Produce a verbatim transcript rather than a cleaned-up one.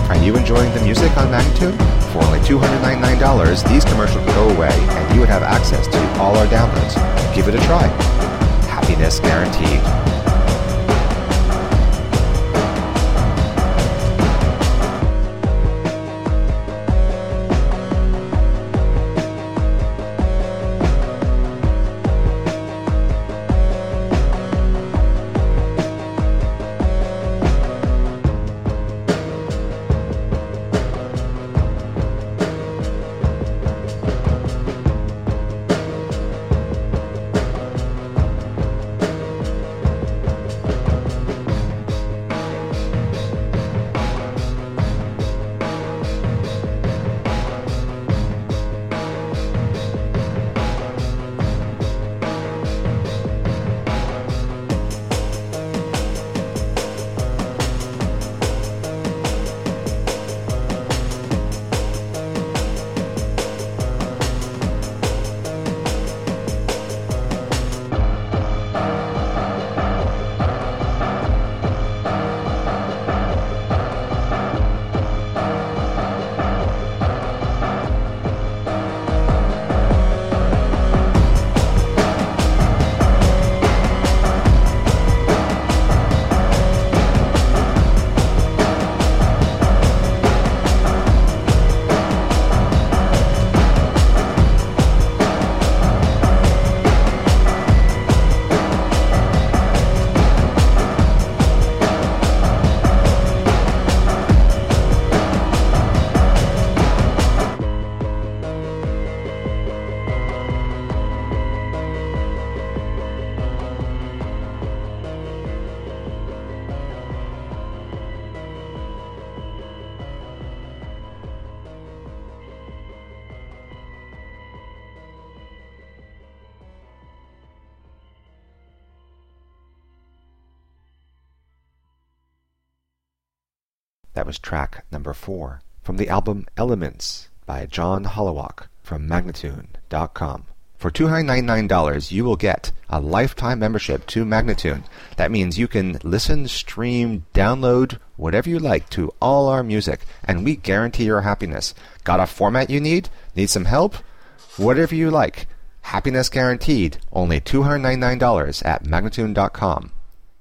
Are you enjoying the music on Magnatune? For only two hundred ninety-nine dollars, these commercials would go away and you would have access to all our downloads. Give it a try. Happiness guaranteed. That was track number four from the album Elements by John Holowach from Magnatune dot com. For two hundred ninety-nine dollars, you will get a lifetime membership to Magnatune. That means you can listen, stream, download, whatever you like to all our music, and we guarantee your happiness. Got a format you need? Need some help? Whatever you like. Happiness guaranteed. Only two hundred ninety-nine dollars at Magnatune dot com.